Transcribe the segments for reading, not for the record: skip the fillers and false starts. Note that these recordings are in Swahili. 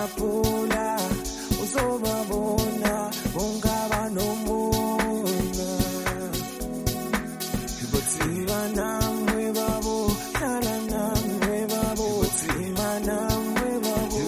pola uzobabona ungaba nomona ibotsiba namwe babo hlala namwe babo ibotsiba namwe babo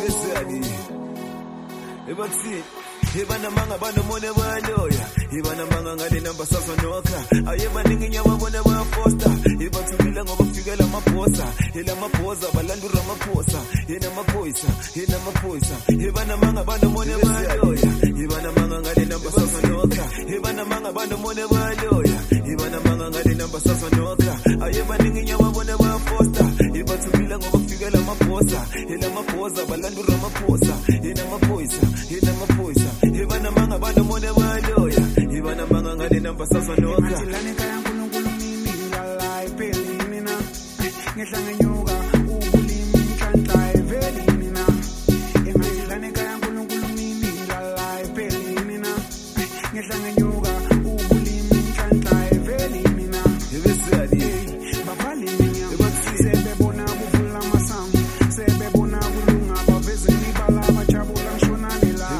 ibotsi Ibana manga bano mone baloya Ibana manga ngale namba sasa noka Ayeba ninginya wabone wa foster Ibatumila ngoba fikela maposa Ila maposa balandura maposa Ina mapoisa Ibana manga bano mone baloya Ibana manga ngale namba sasa noka Ibana manga bano mone baloya Ibana manga ngale namba sasa noka Ayeba ninginya wabone wa foster Ibatumila ngoba fikela maposa Ila maposa balandura maposa Ina mapoisa Ibana manga bano mone baloya Ibana manga ngale namba sasa noka Ngatilane kaya nkulunkulu mimi ngala ipeli mina Ngehla ngenyuka ubulimi nhlanhla eveli mina Ngatilane kaya nkulunkulu mimi ngala ipeli mina Ngehla ngenyuka ubulimi nhlanhla eveli mina Bafali minya sebebona kuvula masango sebebona kulunga baveze nibala bajabula ngishonane la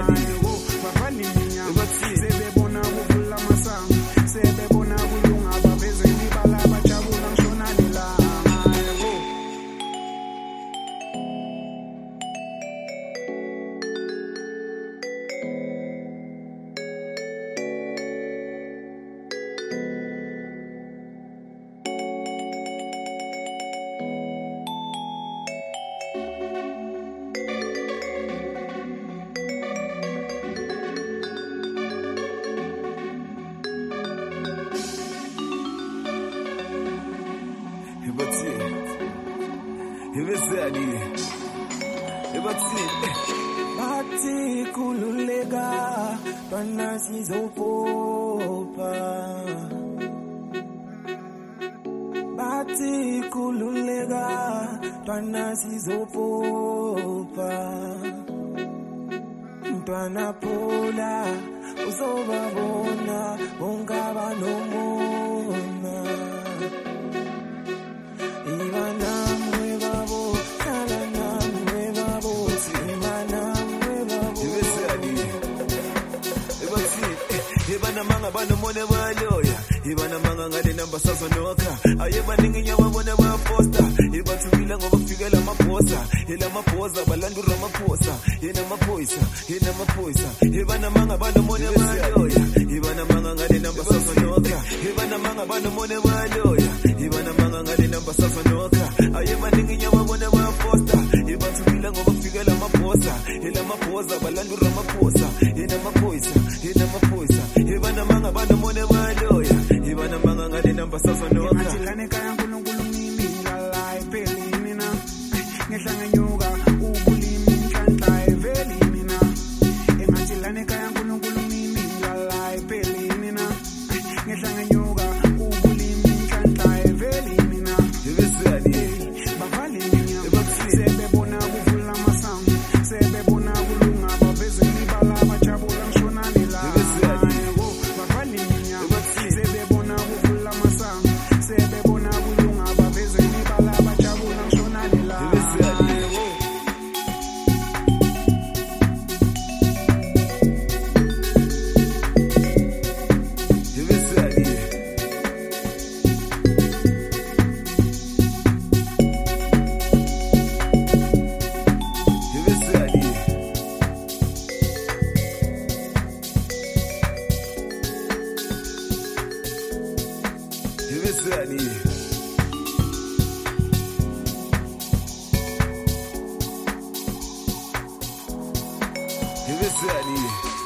Bati kululega Bana sizopopa Bati kululega Bana sizopopa Mtwana pola uzobabona ungaba nomona Ibana mwe babo hlala namwe babo Ibana manga bano mone baloya Ibana manga ngale namba sasa noka Ayeba ninginya wabone wa poster Ibatumila ngoba fikela maposa Ila maposa balandura maposa Ina mapoisa Ibana manga bano mone baloya Ibana manga ngale namba sasa noka Ibana manga bano mone baloya Ibana manga ngale namba sasa noka Ayeba ninginya wabone wa poster Ibatumila ngoba fikela maposa Ila maposa balandura maposa Ina mapoisa Ibana manga bano mone baloya Ibana manga ngale namba sasa noka Ngatilane kaya nkulunkulu mimi ngala ipeli mina Ngehla ngenyuka ubulimi nhlanhla eveli mina Ngatilane kaya nkulunkulu mimi ngala ipeli mina Ngehla ngenyuka ubulimi nhlanhla eveli mina Bafali minya sebebona kuvula masango sebebona kulunga baveze nibala bajabula ngishonane la Bafali minya sebebona kuvula masango sebebona kulunga baveze nibala bajabula ngishonane la Ibisani